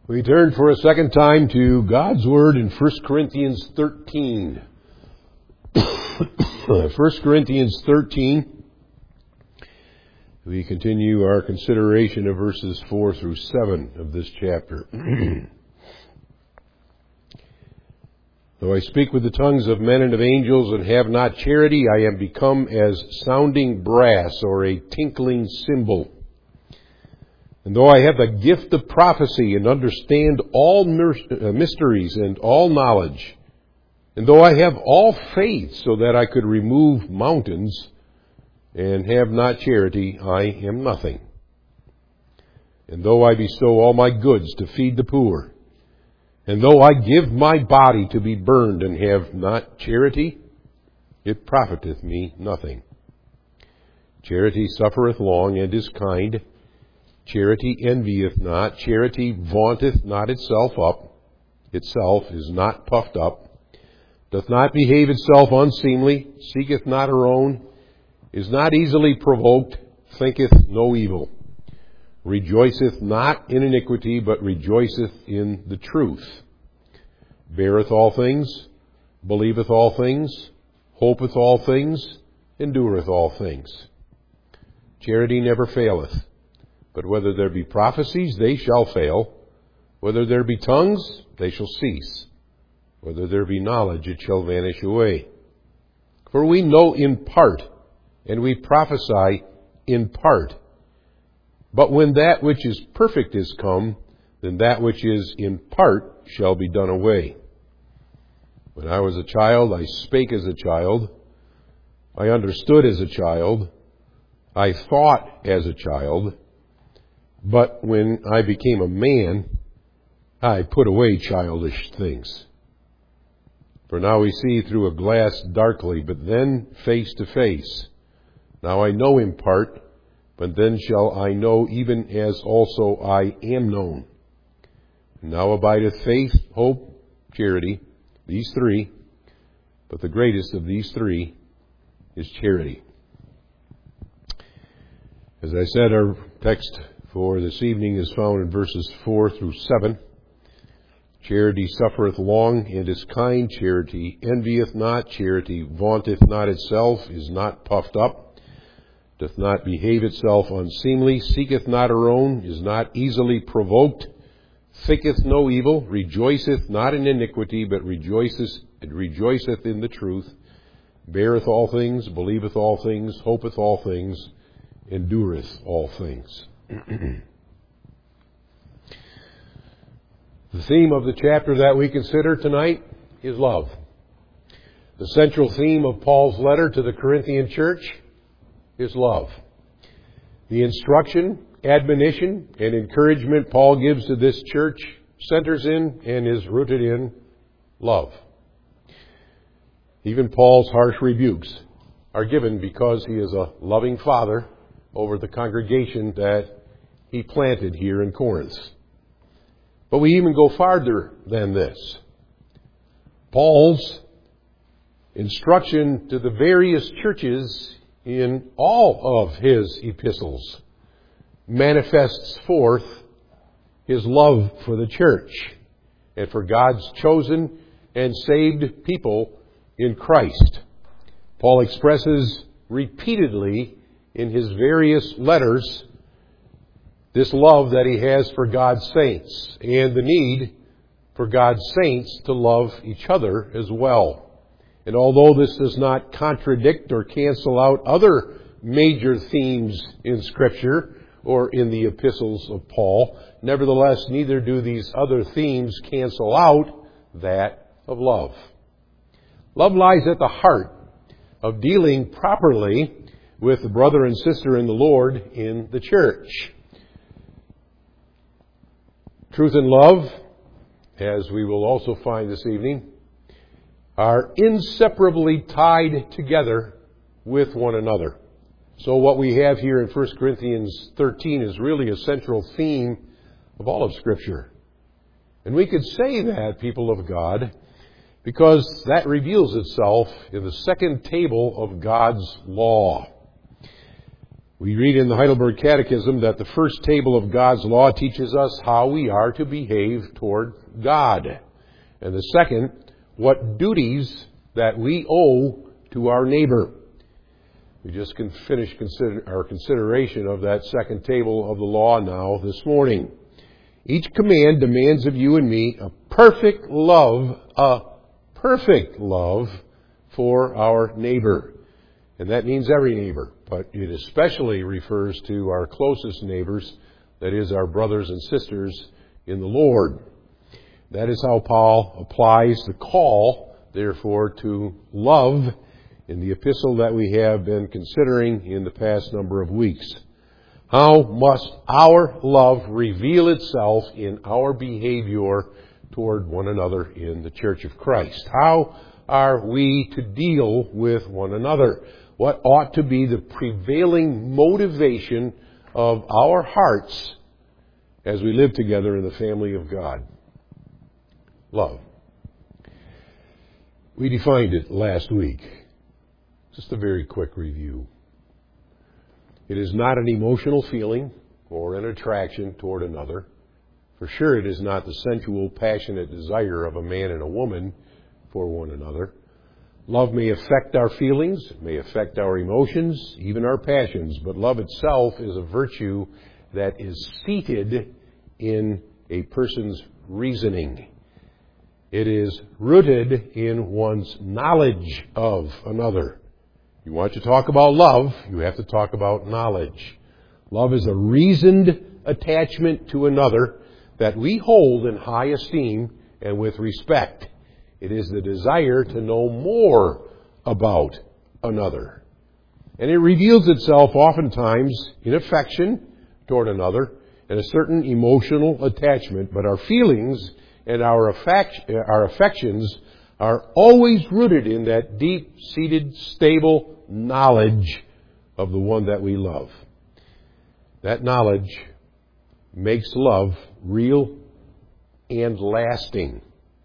We turn for a second time to God's Word in 1 Corinthians 13. 1 Corinthians 13. We continue our consideration of verses 4 through 7 of this chapter. Though I speak with the tongues of men and of angels and have not charity, I am become as sounding brass or a tinkling cymbal. And though I have the gift of prophecy and understand all mysteries and all knowledge, and though I have all faith so that I could remove mountains and have not charity, I am nothing. And though I bestow all my goods to feed the poor, and though I give my body to be burned and have not charity, it profiteth me nothing. Charity suffereth long and is kind. Charity envieth not. Charity vaunteth not itself up. Itself is not puffed up. Doth not behave itself unseemly. Seeketh not her own. Is not easily provoked. Thinketh no evil. Rejoiceth not in iniquity, but rejoiceth in the truth. Beareth all things. Believeth all things. Hopeth all things. Endureth all things. Charity never faileth. But whether there be prophecies, they shall fail. Whether there be tongues, they shall cease. Whether there be knowledge, it shall vanish away. For we know in part, and we prophesy in part. But when that which is perfect is come, then that which is in part shall be done away. When I was a child, I spake as a child. I understood as a child. I thought as a child. But when I became a man, I put away childish things. For now we see through a glass darkly, but then face to face. Now I know in part, but then shall I know even as also I am known. Now abideth faith, hope, charity, these three, but the greatest of these three is charity. As I said, our text for this evening is found in verses 4 through 7. Charity suffereth long and is kind. Charity envieth not. Charity vaunteth not itself, is not puffed up, doth not behave itself unseemly, seeketh not her own, is not easily provoked, thinketh no evil, rejoiceth not in iniquity, but rejoiceth in the truth, beareth all things, believeth all things, hopeth all things, endureth all things. The theme of the chapter that we consider tonight is love. The central theme of Paul's letter to the Corinthian church is love. The instruction, admonition, and encouragement Paul gives to this church centers in and is rooted in love. Even Paul's harsh rebukes are given because he is a loving father over the congregation that he planted here in Corinth. But we even go farther than this. Paul's instruction to the various churches in all of his epistles manifests forth his love for the church and for God's chosen and saved people in Christ. Paul expresses repeatedly in his various letters this love that he has for God's saints and the need for God's saints to love each other as well. And although this does not contradict or cancel out other major themes in Scripture or in the epistles of Paul, nevertheless, neither do these other themes cancel out that of love. Love lies at the heart of dealing properly with the brother and sister in the Lord in the church. Truth and love, as we will also find this evening, are inseparably tied together with one another. So what we have here in 1 Corinthians 13 is really a central theme of all of Scripture. And we could say that, people of God, because that reveals itself in the second table of God's law. We read in the Heidelberg Catechism that the first table of God's law teaches us how we are to behave toward God. And the second, what duties that we owe to our neighbor. We just can finish our consideration of that second table of the law now this morning. Each command demands of you and me a perfect love for our neighbor. And that means every neighbor, but it especially refers to our closest neighbors, that is, our brothers and sisters in the Lord. That is how Paul applies the call, therefore, to love in the epistle that we have been considering in the past number of weeks. How must our love reveal itself in our behavior toward one another in the Church of Christ? How are we to deal with one another? What ought to be the prevailing motivation of our hearts as we live together in the family of God? Love. We defined it last week. Just a very quick review. It is not an emotional feeling or an attraction toward another. For sure it is not the sensual, passionate desire of a man and a woman for one another. Love may affect our feelings, it may affect our emotions, even our passions, but love itself is a virtue that is seated in a person's reasoning. It is rooted in one's knowledge of another. You want to talk about love, you have to talk about knowledge. Love is a reasoned attachment to another that we hold in high esteem and with respect. It is the desire to know more about another. And it reveals itself oftentimes in affection toward another and a certain emotional attachment, but our feelings and our affections are always rooted in that deep-seated, stable knowledge of the one that we love. That knowledge makes love real and lasting.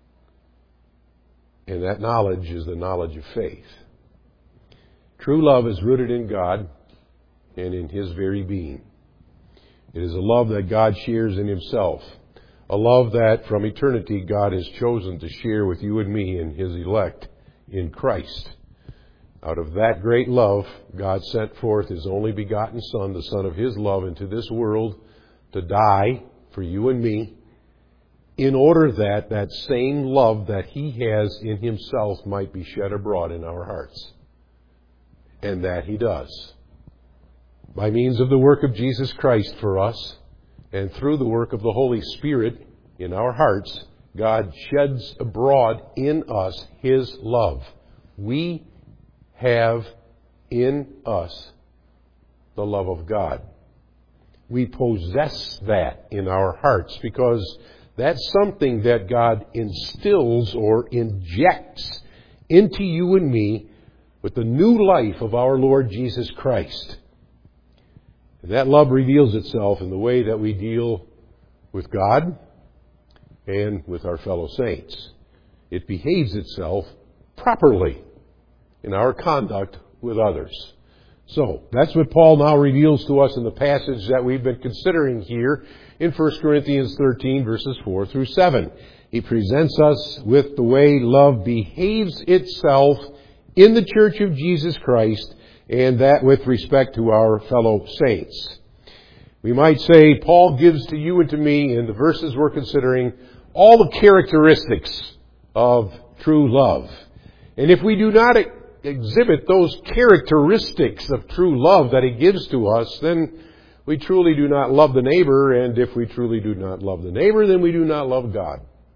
And that knowledge is the knowledge of faith. True love is rooted in God and in His very being. It is a love that God shares in Himself. A love that from eternity God has chosen to share with you and me and His elect in Christ. Out of that great love, God sent forth His only begotten Son, the Son of His love, into this world to die for you and me, in order that that same love that He has in Himself might be shed abroad in our hearts. And that He does. By means of the work of Jesus Christ for us, and through the work of the Holy Spirit in our hearts, God sheds abroad in us His love. We have in us the love of God. We possess that in our hearts because that's something that God instills or injects into you and me with the new life of our Lord Jesus Christ. And that love reveals itself in the way that we deal with God and with our fellow saints. It behaves itself properly in our conduct with others. So, that's what Paul now reveals to us in the passage that we've been considering here in 1 Corinthians 13, verses 4 through 7. He presents us with the way love behaves itself in the Church of Jesus Christ, and that with respect to our fellow saints. We might say Paul gives to you and to me in the verses we're considering all the characteristics of true love. And if we do not exhibit those characteristics of true love that He gives to us, then we truly do not love the neighbor, and if we truly do not love the neighbor, then we do not love God.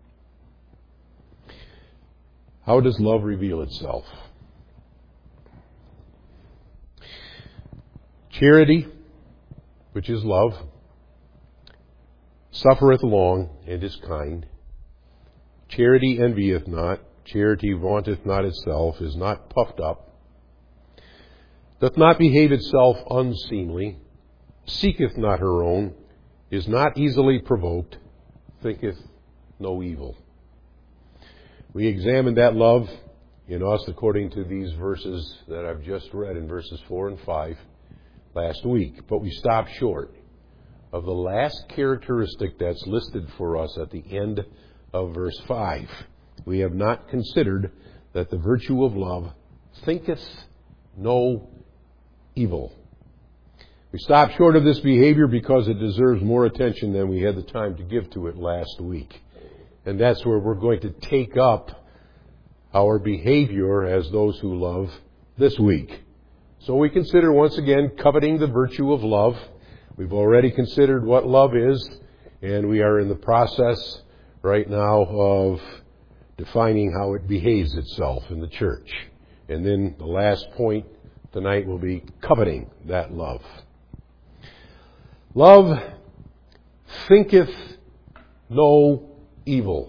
How does love reveal itself? Charity, which is love, suffereth long and is kind. Charity envieth not. Charity vaunteth not itself, is not puffed up, doth not behave itself unseemly, seeketh not her own, is not easily provoked, thinketh no evil. We examine that love in us according to these verses that I've just read in verses 4 and 5. last week, but we stopped short of the last characteristic that's listed for us at the end of verse 5. We have not considered that the virtue of love thinketh no evil. We stopped short of this behavior because it deserves more attention than we had the time to give to it last week. And that's where we're going to take up our behavior as those who love this week. So we consider once again coveting the virtue of love. We've already considered what love is, and we are in the process right now of defining how it behaves itself in the church. And then the last point tonight will be coveting that love. Love thinketh no evil.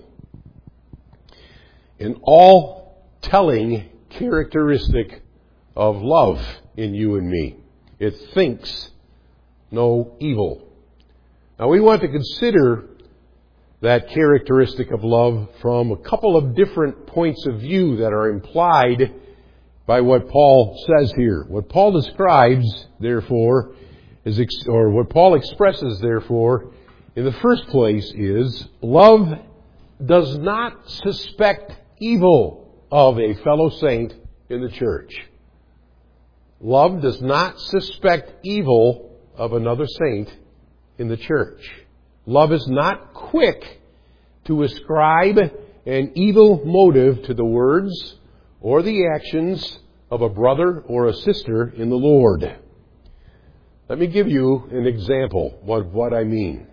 An all-telling characteristic of love in you and me. It thinks no evil. Now we want to consider that characteristic of love from a couple of different points of view that are implied by what Paul says here. What Paul describes, therefore, or what Paul expresses, therefore, in the first place is love does not suspect evil of a fellow saint in the church. Love does not suspect evil of another saint in the church. Love is not quick to ascribe an evil motive to the words or the actions of a brother or a sister in the Lord. Let me give you an example of what I mean.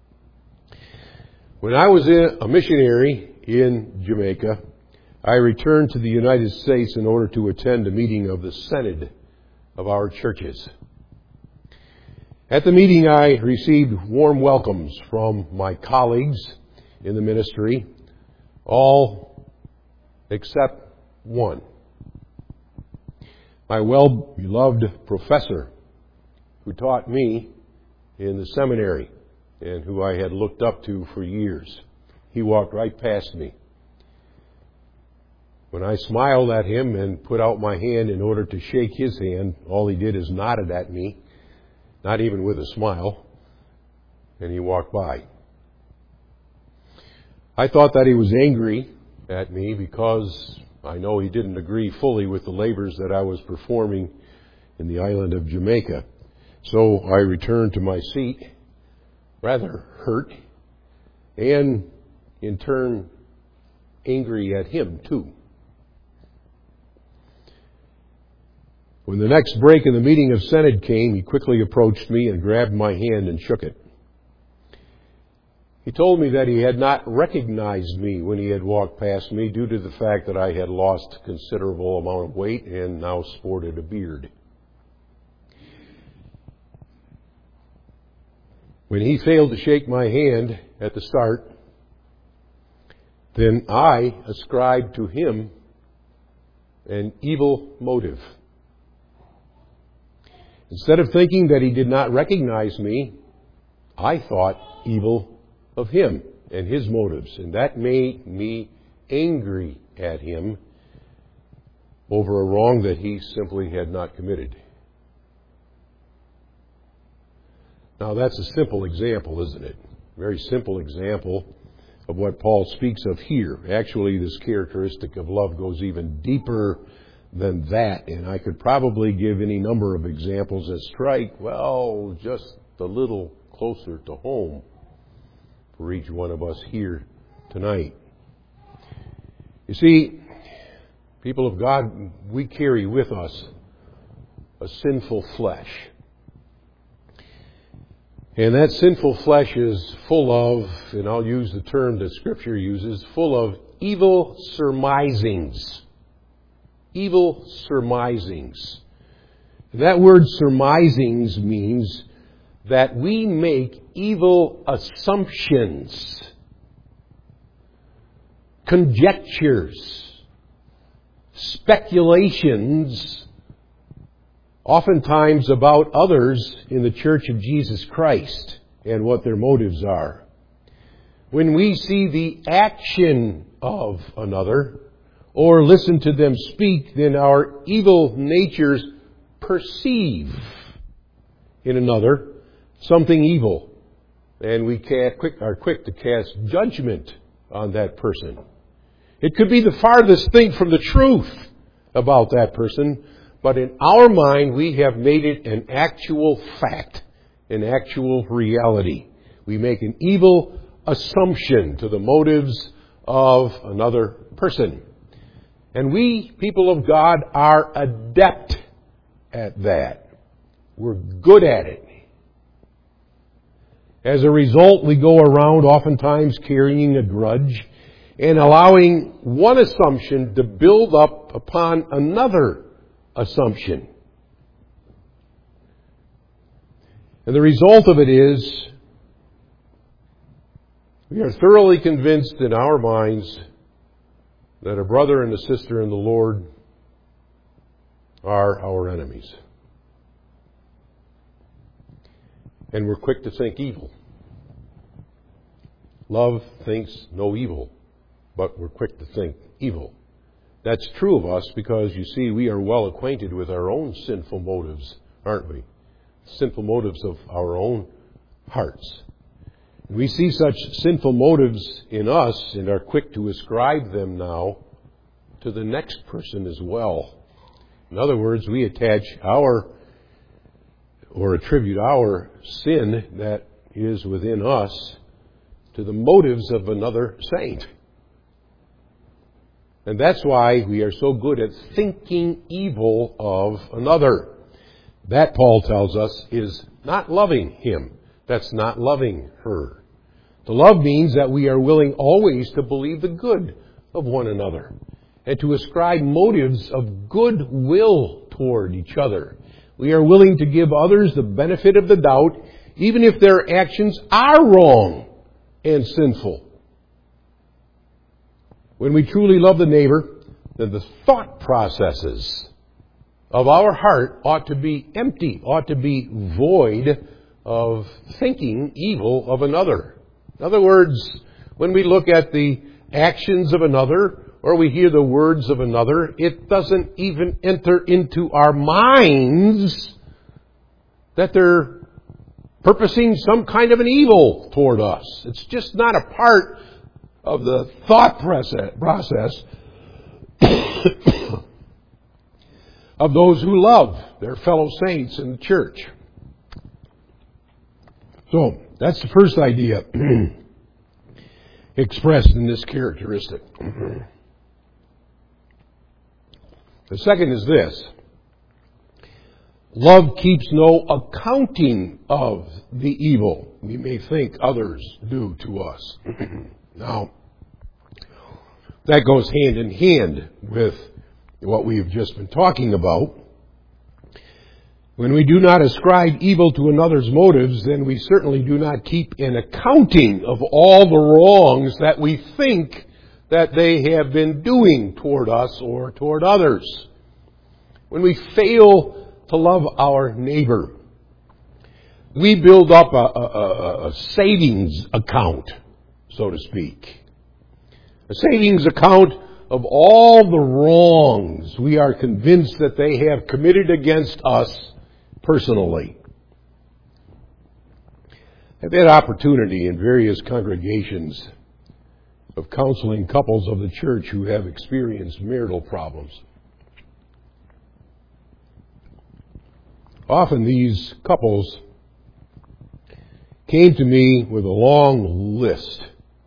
When I was a missionary in Jamaica, I returned to the United States in order to attend a meeting of the Synod of our churches. At the meeting, I received warm welcomes from my colleagues in the ministry, all except one. My well-beloved professor who taught me in the seminary and who I had looked up to for years. He walked right past me. When I smiled at him and put out my hand in order to shake his hand, all he did is nodded at me, not even with a smile, and he walked by. I thought that he was angry at me because I know he didn't agree fully with the labors that I was performing in the island of Jamaica. So I returned to my seat, rather hurt, and in turn angry at him too. When the next break in the meeting of Synod came, he quickly approached me and grabbed my hand and shook it. He told me that he had not recognized me when he had walked past me due to the fact that I had lost a considerable amount of weight and now sported a beard. When he failed to shake my hand at the start, then I ascribed to him an evil motive. Instead of thinking that he did not recognize me, I thought evil of him and his motives, and that made me angry at him over a wrong that he simply had not committed. Now that's a simple example, isn't it? Very simple example of what Paul speaks of here. Actually, this characteristic of love goes even deeper than that, and I could probably give any number of examples that strike, well, just a little closer to home for each one of us here tonight. You see, people of God, we carry with us a sinful flesh. And that sinful flesh is full of, and I'll use the term that Scripture uses, full of evil surmisings. Evil surmisings. And that word surmisings means that we make evil assumptions, conjectures, speculations, oftentimes about others in the Church of Jesus Christ and what their motives are. When we see the action of another or listen to them speak, then our evil natures perceive in another something evil. And we are quick to cast judgment on that person. It could be the farthest thing from the truth about that person, but in our mind we have made it an actual fact, an actual reality. We make an evil assumption to the motives of another person. And we, people of God, are adept at that. We're good at it. As a result, we go around oftentimes carrying a grudge and allowing one assumption to build up upon another assumption. And the result of it is we are thoroughly convinced in our minds that a brother and a sister in the Lord are our enemies. And we're quick to think evil. Love thinks no evil, but we're quick to think evil. That's true of us because, you see, we are well acquainted with our own sinful motives, aren't we? Sinful motives of our own hearts. We see such sinful motives in us and are quick to ascribe them now to the next person as well. In other words, we attach attribute our sin that is within us to the motives of another saint. And that's why we are so good at thinking evil of another. That, Paul tells us, is not loving him. That's not loving her. To love means that we are willing always to believe the good of one another and to ascribe motives of goodwill toward each other. We are willing to give others the benefit of the doubt, even if their actions are wrong and sinful. When we truly love the neighbor, then the thought processes of our heart ought to be empty, ought to be void of thinking evil of another. In other words, when we look at the actions of another or we hear the words of another, it doesn't even enter into our minds that they're purposing some kind of an evil toward us. It's just not a part of the thought process of those who love their fellow saints in the church. So, that's the first idea expressed in this characteristic. The second is this. Love keeps no accounting of the evil we may think others do to us. Now, that goes hand in hand with what we've just been talking about. When we do not ascribe evil to another's motives, then we certainly do not keep an accounting of all the wrongs that we think that they have been doing toward us or toward others. When we fail to love our neighbor, we build up a savings account, so to speak. A savings account of all the wrongs we are convinced that they have committed against us personally. I've had opportunity in various congregations of counseling couples of the church who have experienced marital problems. Often these couples came to me with a long list,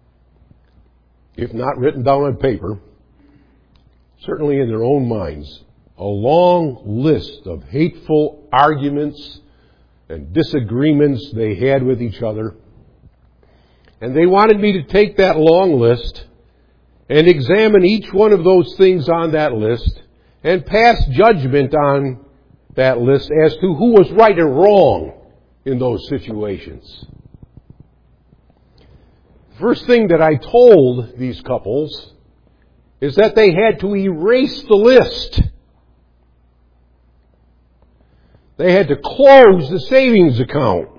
if not written down on paper, certainly in their own minds, a long list of hateful arguments and disagreements they had with each other. And they wanted me to take that long list and examine each one of those things on that list and pass judgment on that list as to who was right and wrong in those situations. First thing that I told these couples is that they had to erase the list. They had to close the savings account.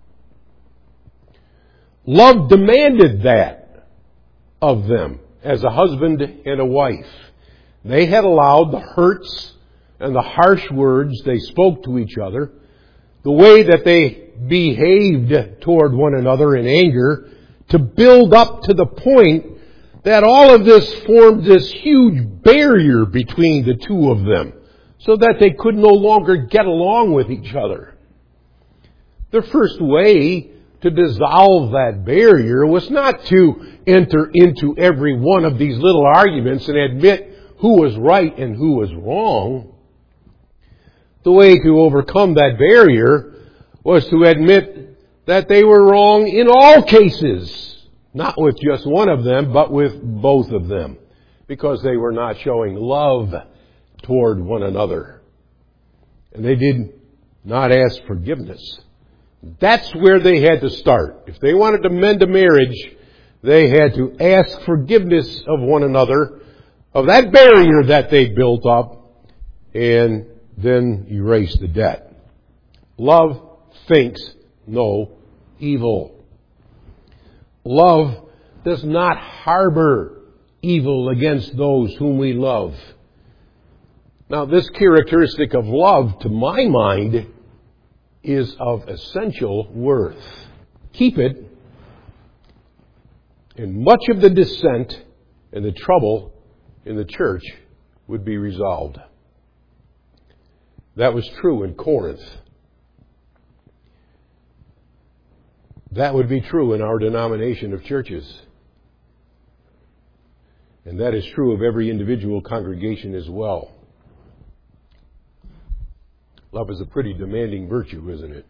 Love demanded that of them as a husband and a wife. They had allowed the hurts and the harsh words they spoke to each other the way that they behaved toward one another in anger, to build up to the point that all of this formed this huge barrier between the two of them, so that they could no longer get along with each other. The first way to dissolve that barrier was not to enter into every one of these little arguments and admit who was right and who was wrong. The way to overcome that barrier was to admit that they were wrong in all cases, not with just one of them, but with both of them, because they were not showing love toward one another. And they did not ask forgiveness. That's where they had to start. If they wanted to mend a marriage, they had to ask forgiveness of one another, of that barrier that they built up, and then erase the debt. Love thinks no evil. Love does not harbor evil against those whom we love. Now, this characteristic of love, to my mind, is of essential worth. Keep it, and much of the dissent and the trouble in the church would be resolved. That was true in Corinth. That would be true in our denomination of churches. And that is true of every individual congregation as well. Love is a pretty demanding virtue, isn't it?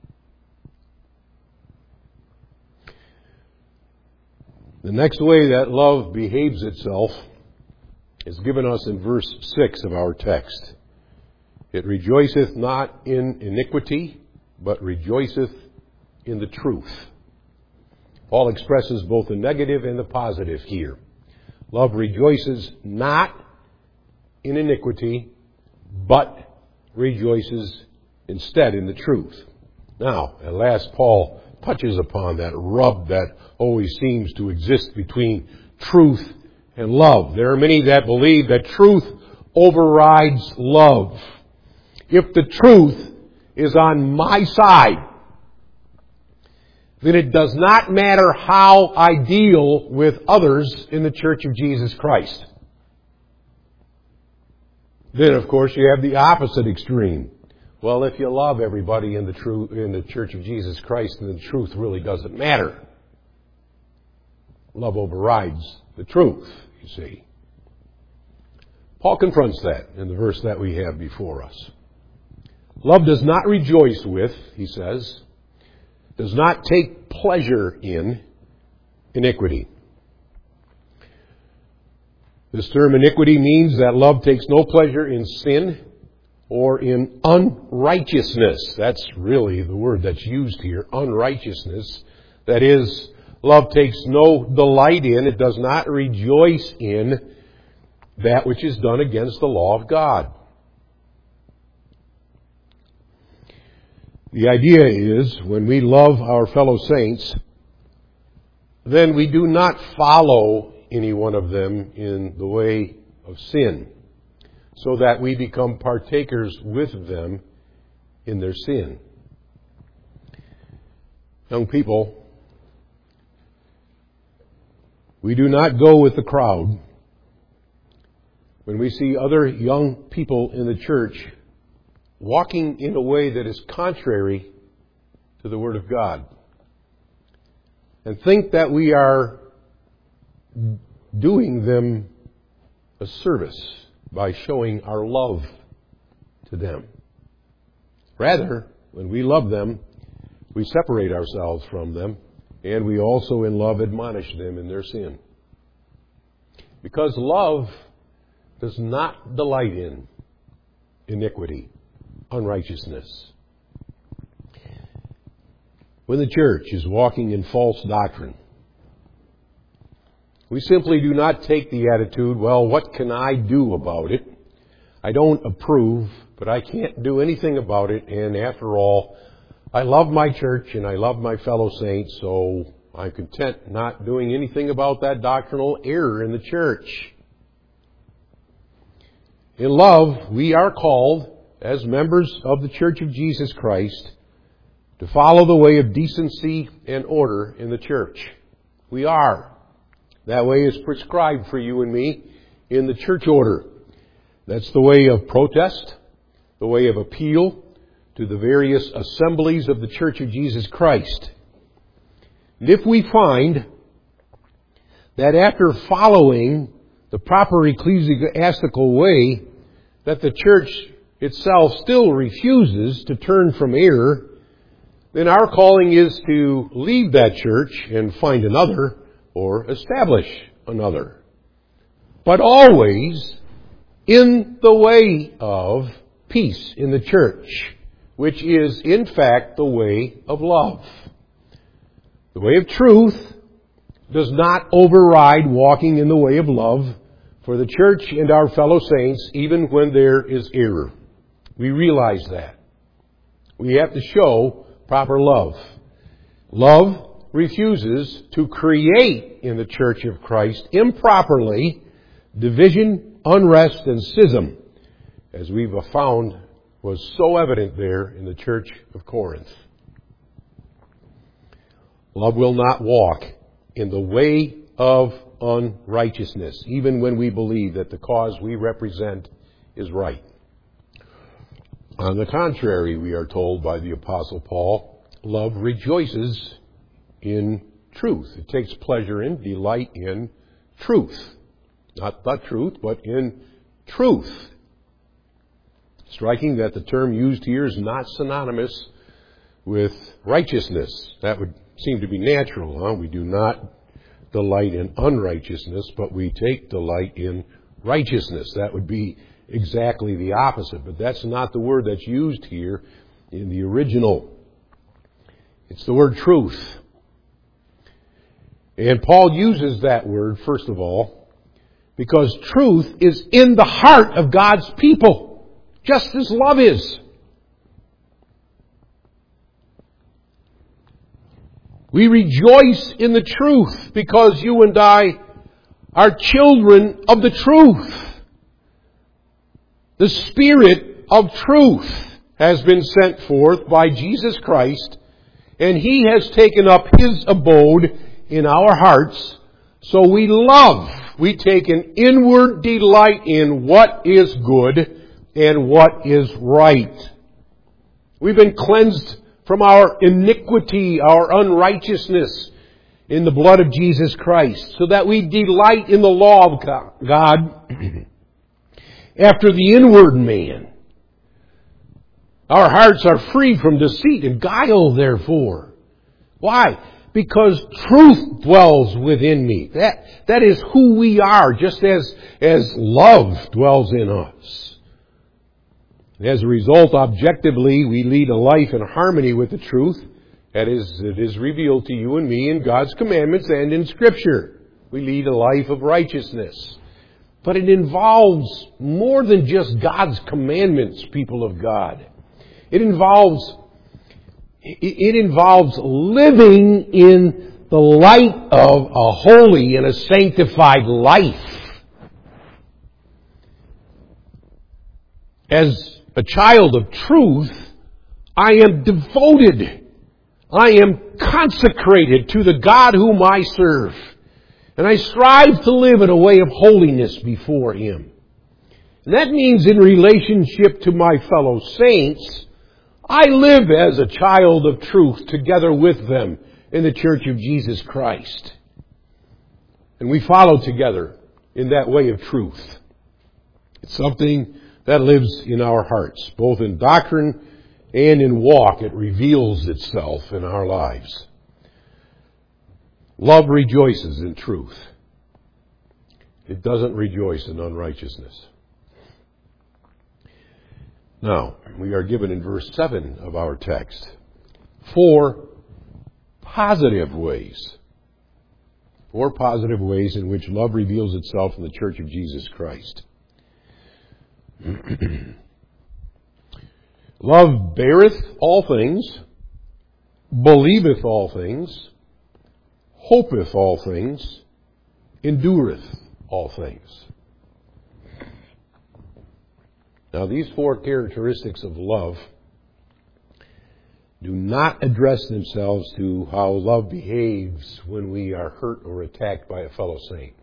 The next way that love behaves itself is given us in verse 6 of our text. It rejoiceth not in iniquity, but rejoiceth in the truth. Paul expresses both the negative and the positive here. Love rejoices not in iniquity, but rejoices instead in the truth. Now, at last, Paul touches upon that rub that always seems to exist between truth and love. There are many that believe that truth overrides love. If the truth is on my side, then it does not matter how I deal with others in the Church of Jesus Christ. Then, of course, you have the opposite extreme. Well, if you love everybody in the Church of Jesus Christ, then the truth really doesn't matter. Love overrides the truth, you see. Paul confronts that in the verse that we have before us. Love does not rejoice with, he says, does not take pleasure in iniquity. This term iniquity means that love takes no pleasure in sin or in unrighteousness. That's really the word that's used here, unrighteousness. That is, love takes no delight in, it does not rejoice in that which is done against the law of God. The idea is, when we love our fellow saints, then we do not follow any one of them in the way of sin, so that we become partakers with them in their sin. Young people, we do not go with the crowd when we see other young people in the church walking in a way that is contrary to the Word of God, and think that we are doing them a service by showing our love to them. Rather, when we love them, we separate ourselves from them, and we also in love admonish them in their sin. Because love does not delight in iniquity, unrighteousness. When the church is walking in false doctrine, we simply do not take the attitude, well, what can I do about it? I don't approve, but I can't do anything about it, and after all, I love my church and I love my fellow saints, so I'm content not doing anything about that doctrinal error in the church. In love, we are called, as members of the Church of Jesus Christ, to follow the way of decency and order in the church. We are. That way is prescribed for you and me in the church order. That's the way of protest, the way of appeal to the various assemblies of the Church of Jesus Christ. And if we find that after following the proper ecclesiastical way, that the church itself still refuses to turn from error, then our calling is to leave that church and find another or establish another. But always in the way of peace in the church, which is in fact the way of love. The way of truth does not override walking in the way of love for the church and our fellow saints, even when there is error. We realize that. We have to show proper love. Love refuses to create in the Church of Christ improperly division, unrest, and schism, as we've found was so evident there in the Church of Corinth. Love will not walk in the way of unrighteousness, even when we believe that the cause we represent is right. On the contrary, we are told by the Apostle Paul, love rejoices in truth. It takes pleasure in, delight in truth. Not the truth, but in truth. Striking that the term used here is not synonymous with righteousness. That would seem to be natural, huh? We do not delight in unrighteousness, but we take delight in righteousness. That would be exactly the opposite, but that's not the word that's used here in the original. It's the word truth. And Paul uses that word, first of all, because truth is in the heart of God's people, just as love is. We rejoice in the truth because you and I are children of the truth. The Spirit of truth has been sent forth by Jesus Christ, and He has taken up His abode in our hearts. So we love. We take an inward delight in what is good and what is right. We've been cleansed from our iniquity, our unrighteousness in the blood of Jesus Christ, so that we delight in the law of God after the inward man. Our hearts are free from deceit and guile, therefore. Why? Because truth dwells within me. That is who we are, just as love dwells in us. As a result, objectively, we lead a life in harmony with the truth. That is, it is revealed to you and me in God's commandments and in Scripture. We lead a life of righteousness. But it involves more than just God's commandments, people of God. It involves living in the light of a holy and a sanctified life. As a child of truth, I am devoted. I am consecrated to the God whom I serve. And I strive to live in a way of holiness before Him. And that means in relationship to my fellow saints, I live as a child of truth together with them in the Church of Jesus Christ. And we follow together in that way of truth. It's something that lives in our hearts, both in doctrine and in walk. It reveals itself in our lives. Love rejoices in truth. It doesn't rejoice in unrighteousness. Now, we are given in verse 7 of our text 4 positive ways. 4 positive ways in which love reveals itself in the Church of Jesus Christ. Love beareth all things, believeth all things, hopeth all things, endureth all things. Now, these four characteristics of love do not address themselves to how love behaves when we are hurt or attacked by a fellow saint.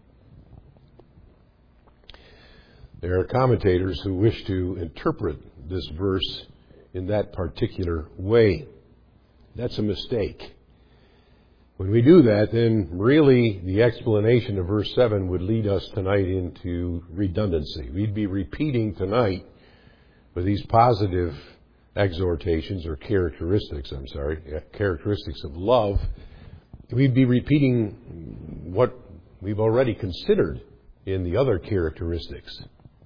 There are commentators who wish to interpret this verse in that particular way. That's a mistake. When we do that, then really the explanation of verse 7 would lead us tonight into redundancy. We'd be repeating tonight with these positive exhortations or characteristics of love. We'd be repeating what we've already considered in the other characteristics.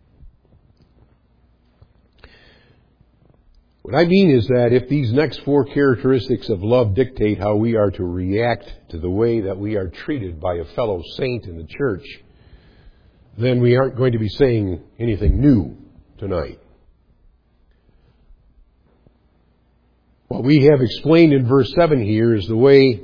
What I mean is that if these next four characteristics of love dictate how we are to react to the way that we are treated by a fellow saint in the church, then we aren't going to be saying anything new tonight. What we have explained in verse 7 here is the way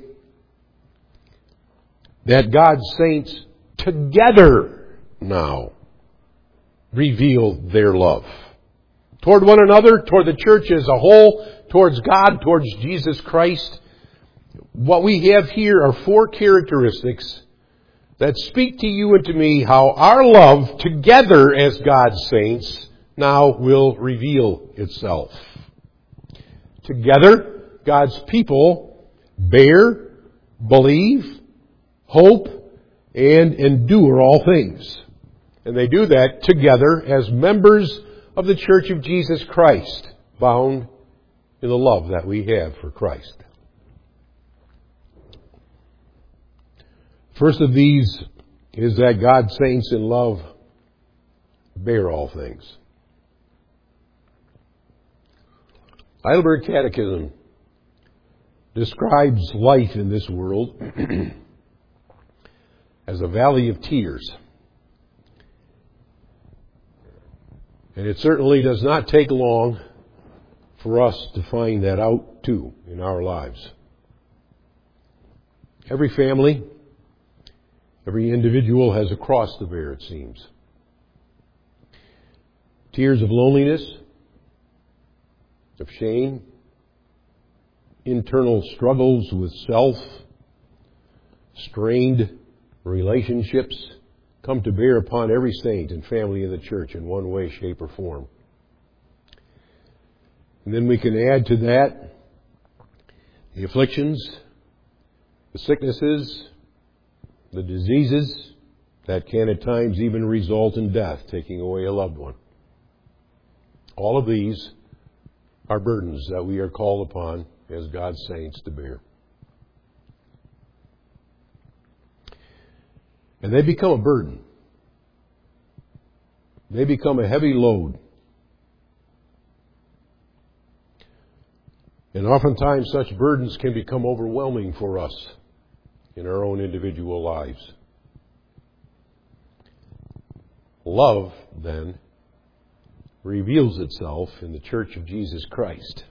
that God's saints together now reveal their love. Toward one another, toward the church as a whole, towards God, towards Jesus Christ. What we have here are four characteristics that speak to you and to me how our love together as God's saints now will reveal itself. Together, God's people bear, believe, hope, and endure all things. And they do that together as members of the Church of Jesus Christ, bound in the love that we have for Christ. First of these is that God's saints in love bear all things. Heidelberg Catechism describes life in this world as a valley of tears. And it certainly does not take long for us to find that out, too, in our lives. Every family, every individual has a cross to bear, it seems. Tears of loneliness, of shame, internal struggles with self, strained relationships, come to bear upon every saint and family of the church in one way, shape, or form. And then we can add to that the afflictions, the sicknesses, the diseases that can at times even result in death, taking away a loved one. All of these are burdens that we are called upon as God's saints to bear. And they become a burden. They become a heavy load. And oftentimes such burdens can become overwhelming for us in our own individual lives. Love, then, reveals itself in the Church of Jesus Christ.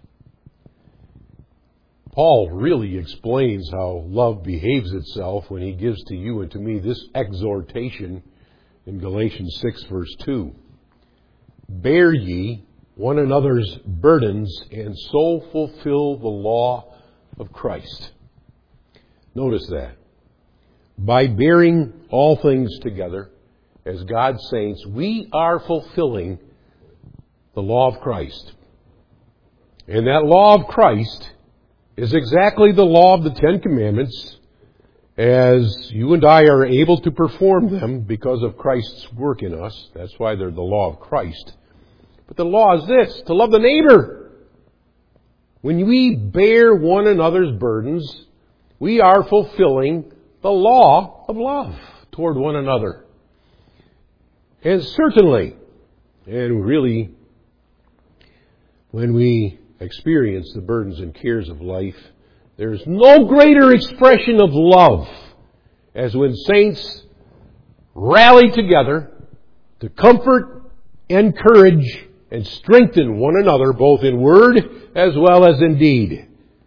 Paul really explains how love behaves itself when he gives to you and to me this exhortation in Galatians 6, verse 2. Bear ye one another's burdens and so fulfill the law of Christ. Notice that. By bearing all things together as God's saints, we are fulfilling the law of Christ. And that law of Christ is exactly the law of the Ten Commandments as you and I are able to perform them because of Christ's work in us. That's why they're the law of Christ. But the law is this, to love the neighbor. When we bear one another's burdens, we are fulfilling the law of love toward one another. And certainly, and really, when we experience the burdens and cares of life, there's no greater expression of love as when saints rally together to comfort, encourage, and strengthen one another, both in word as well as in deed.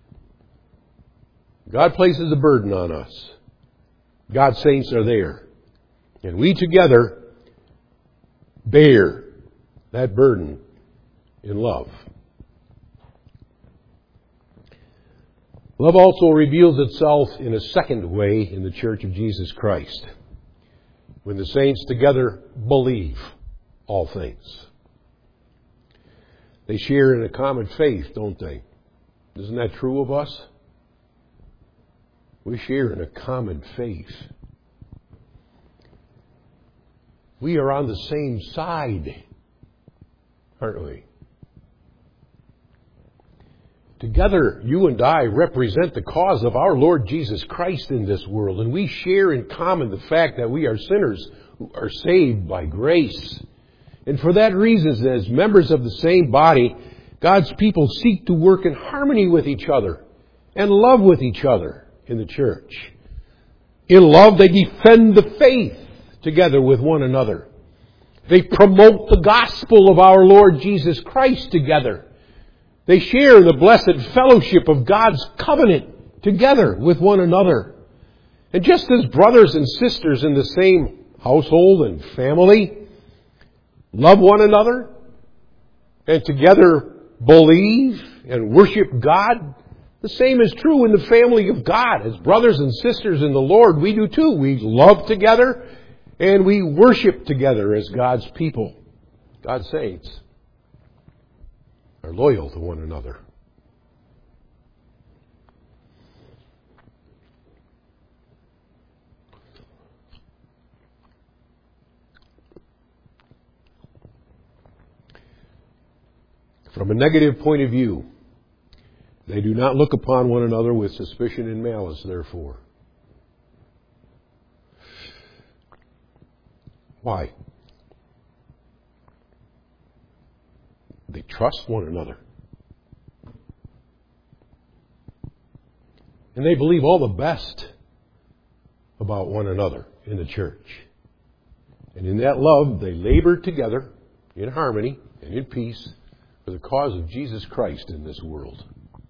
God places a burden on us. God's saints are there. And we together bear that burden in love. Love also reveals itself in a second way in the Church of Jesus Christ, when the saints together believe all things. They share in a common faith, don't they? Isn't that true of us? We share in a common faith. We are on the same side, aren't we? Together, you and I represent the cause of our Lord Jesus Christ in this world, and we share in common the fact that we are sinners who are saved by grace. And for that reason, as members of the same body, God's people seek to work in harmony with each other and love with each other in the church. In love, they defend the faith together with one another. They promote the gospel of our Lord Jesus Christ together. They share in the blessed fellowship of God's covenant together with one another. And just as brothers and sisters in the same household and family love one another and together believe and worship God, the same is true in the family of God. As brothers and sisters in the Lord, we do too. We love together and we worship together as God's people. God's saints are loyal to one another. From a negative point of view, they do not look upon one another with suspicion and malice, therefore. Why? They trust one another. And they believe all the best about one another in the church. And in that love, they labor together in harmony and in peace for the cause of Jesus Christ in this world.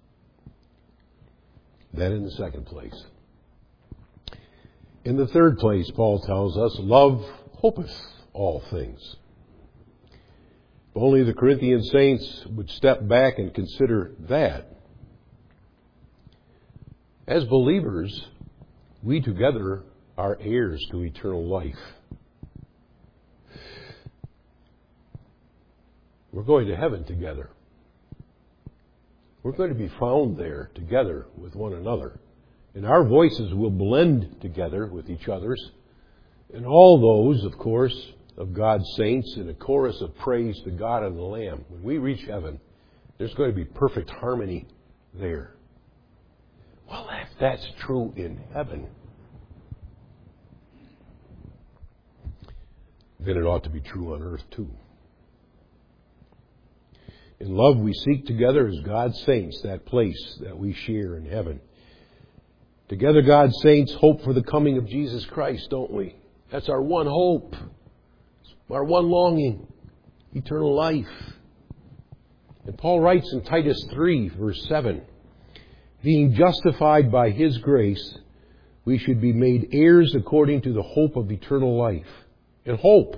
That in the second place. In the third place, Paul tells us, love hopeth all things. If only the Corinthian saints would step back and consider that. As believers, we together are heirs to eternal life. We're going to heaven together. We're going to be found there together with one another. And our voices will blend together with each other's. And all those, of course, of God's saints in a chorus of praise to God and the Lamb. When we reach heaven, there's going to be perfect harmony there. Well, if that's true in heaven, then it ought to be true on earth too. In love, we seek together as God's saints that place that we share in heaven. Together, God's saints hope for the coming of Jesus Christ, don't we? That's our one hope, our one longing, eternal life. And Paul writes in Titus 3, verse 7, being justified by His grace, we should be made heirs according to the hope of eternal life. And hope.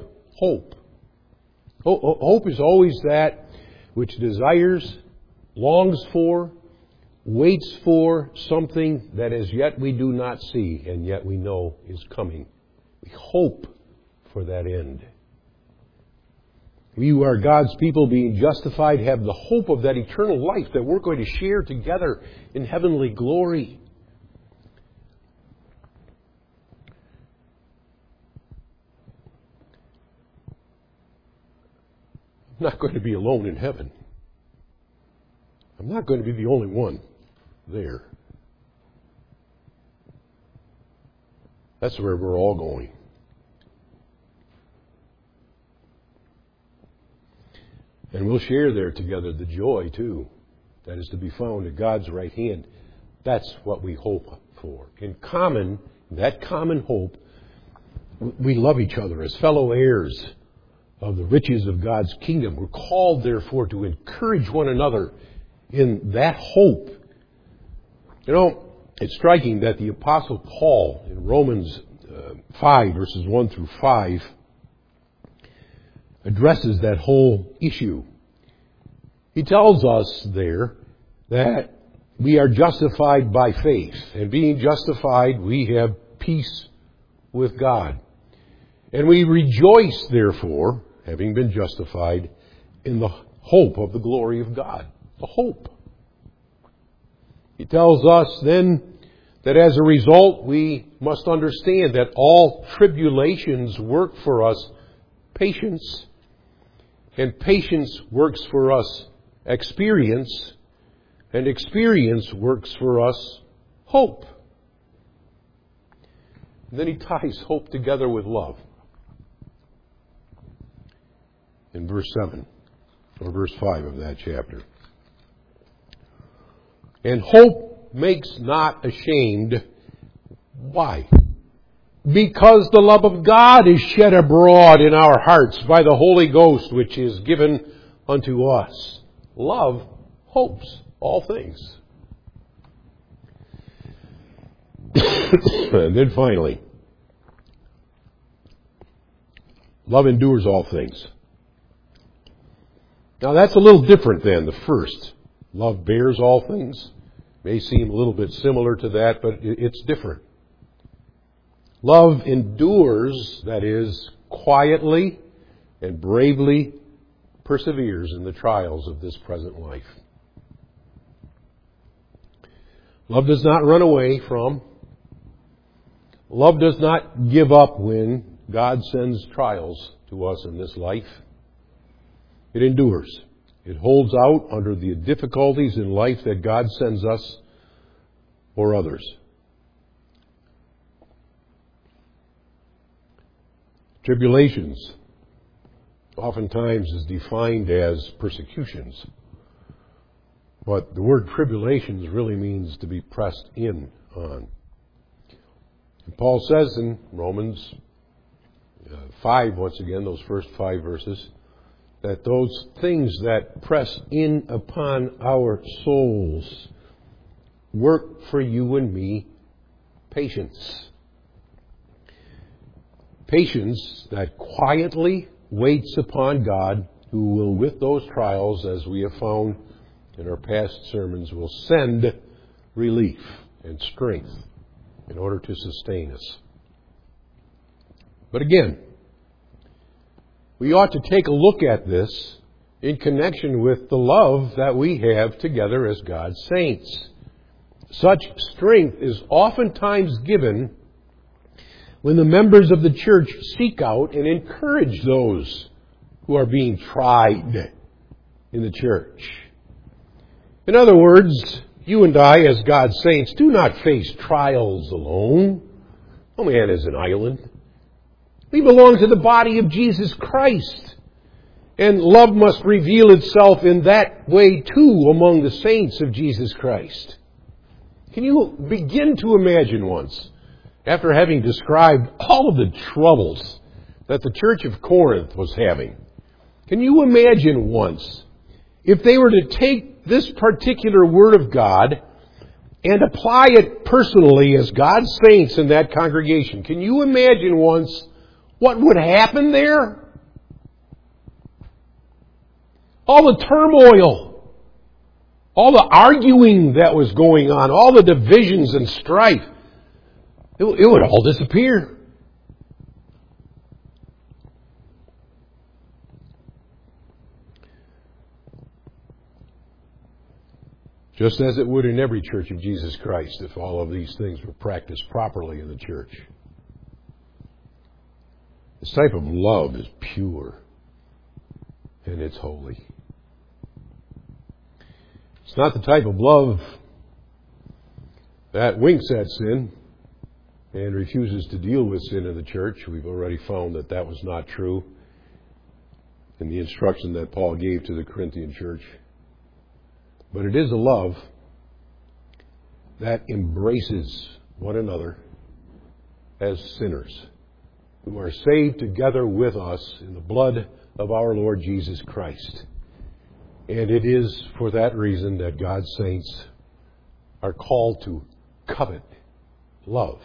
Hope is always that which desires, longs for, waits for something that as yet we do not see and yet we know is coming. We hope for that end. We who are God's people being justified have the hope of that eternal life that we're going to share together in heavenly glory. I'm not going to be alone in heaven. I'm not going to be the only one there. That's where we're all going. And we'll share there together the joy, too, that is to be found at God's right hand. That's what we hope for. In common, that common hope, we love each other as fellow heirs of the riches of God's kingdom. We're called, therefore, to encourage one another in that hope. You know, it's striking that the Apostle Paul in Romans 5, verses 1 through 5, addresses that whole issue He tells us there that we are justified by faith. And being justified, we have peace with God. And we rejoice, therefore, having been justified, in the hope of the glory of God. The hope. He tells us then that as a result, we must understand that all tribulations work for us patience, and patience works for us experience, and experience works for us hope. And then he ties hope together with love. In verse 7, or verse 5 of that chapter. And hope makes not ashamed. Why? Because the love of God is shed abroad in our hearts by the Holy Ghost, which is given unto us. Love hopes all things. And then finally, love endures all things. Now that's a little different than the first. Love bears all things. May seem a little bit similar to that, but it's different. Love endures, that is, quietly and bravely perseveres in the trials of this present life. Love does not run away from. Love does not give up when God sends trials to us in this life. It endures. It holds out under the difficulties in life that God sends us or others. Tribulations oftentimes is defined as persecutions. But the word tribulations really means to be pressed in on. And Paul says in Romans 5, once again, those first 5 verses, that those things that press in upon our souls work for you and me patience. Patience that quietly waits upon God, who will, with those trials, as we have found in our past sermons, will send relief and strength in order to sustain us. But again, we ought to take a look at this in connection with the love that we have together as God's saints. Such strength is oftentimes given when the members of the church seek out and encourage those who are being tried in the church. In other words, you and I, as God's saints, do not face trials alone. No man is an island. We belong to the body of Jesus Christ. And love must reveal itself in that way too among the saints of Jesus Christ. Can you begin to imagine once, after having described all of the troubles that the church of Corinth was having, can you imagine once if they were to take this particular Word of God and apply it personally as God's saints in that congregation? Can you imagine once what would happen there? All the turmoil, all the arguing that was going on, all the divisions and strife, it would all disappear. Just as it would in every church of Jesus Christ if all of these things were practiced properly in the church. This type of love is pure and it's holy. It's not the type of love that winks at sin and refuses to deal with sin in the church. We've already found that that was not true in the instruction that Paul gave to the Corinthian church. But it is a love that embraces one another as sinners who are saved together with us in the blood of our Lord Jesus Christ. And it is for that reason that God's saints are called to covet love.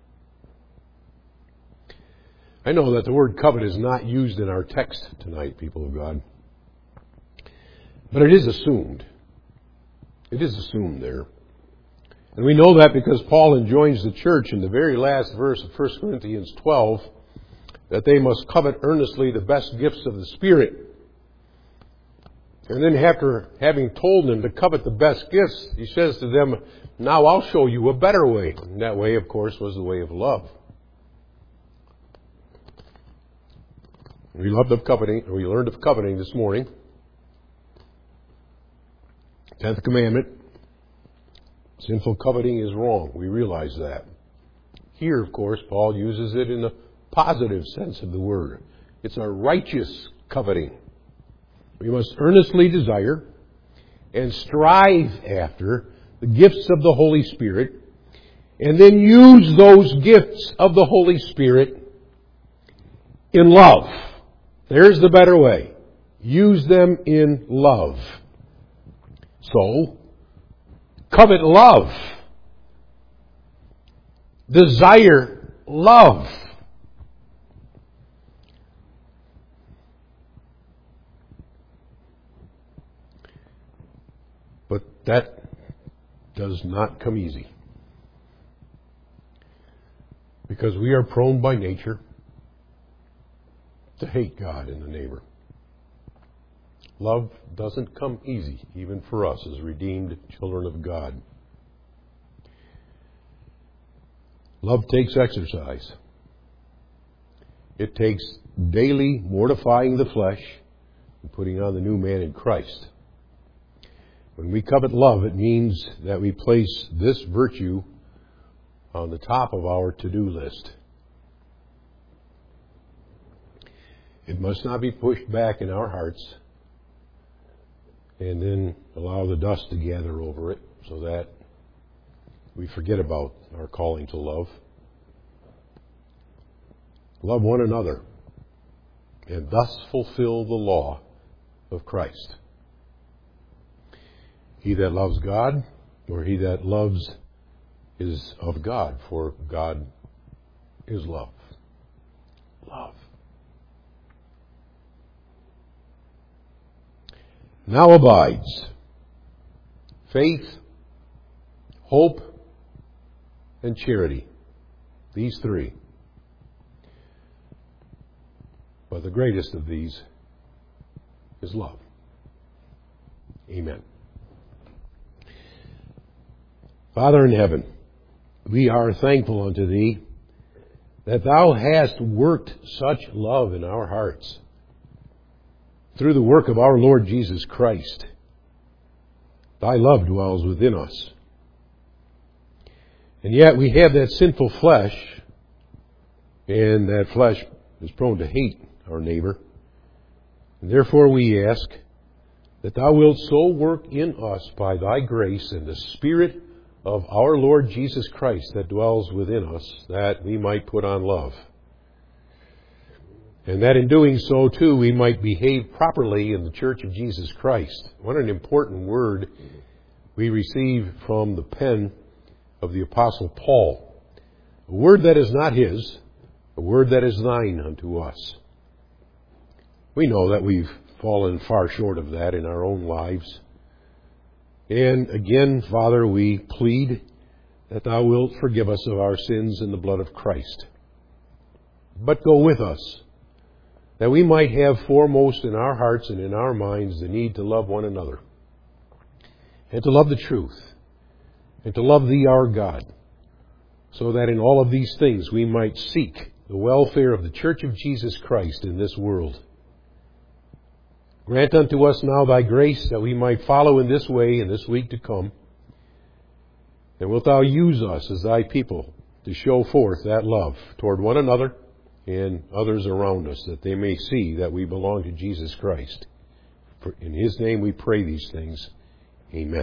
I know that the word covet is not used in our text tonight, people of God. But it is assumed. It is assumed there. And we know that because Paul enjoins the church in the very last verse of 1 Corinthians 12 that they must covet earnestly the best gifts of the Spirit. And then after having told them to covet the best gifts, he says to them, now I'll show you a better way. And that way, of course, was the way of love. We learned of coveting this morning. 10th commandment. Sinful coveting is wrong. We realize that. Here, of course, Paul uses it in the positive sense of the word. It's a righteous coveting. We must earnestly desire and strive after the gifts of the Holy Spirit, and then use those gifts of the Holy Spirit in love. There's the better way. Use them in love. So, covet love. Desire love. But that does not come easy. Because we are prone by nature to hate God and the neighbor. Love doesn't come easy, even for us as redeemed children of God. Love takes exercise. It takes daily mortifying the flesh and putting on the new man in Christ. When we covet love, it means that we place this virtue on the top of our to-do list. It must not be pushed back in our hearts and then allow the dust to gather over it so that we forget about our calling to love. Love one another and thus fulfill the law of Christ. He that loves God, or he that loves is of God, for God is love. Love. Now abides faith, hope, and charity. These three. But the greatest of these is love. Amen. Father in heaven, we are thankful unto Thee that Thou hast worked such love in our hearts through the work of our Lord Jesus Christ. Thy love dwells within us. And yet we have that sinful flesh, and that flesh is prone to hate our neighbor. And therefore we ask that Thou wilt so work in us by Thy grace and the Spirit of our Lord Jesus Christ that dwells within us, that we might put on love. And that in doing so, too, we might behave properly in the Church of Jesus Christ. What an important word we receive from the pen of the Apostle Paul. A word that is not his, a word that is thine unto us. We know that we've fallen far short of that in our own lives. And again, Father, we plead that Thou wilt forgive us of our sins in the blood of Christ. But go with us, that we might have foremost in our hearts and in our minds the need to love one another, and to love the truth, and to love Thee, our God, so that in all of these things we might seek the welfare of the Church of Jesus Christ in this world. Grant unto us now Thy grace that we might follow in this way in this week to come. And wilt Thou use us as Thy people to show forth that love toward one another and others around us, that they may see that we belong to Jesus Christ. For in His name we pray these things. Amen.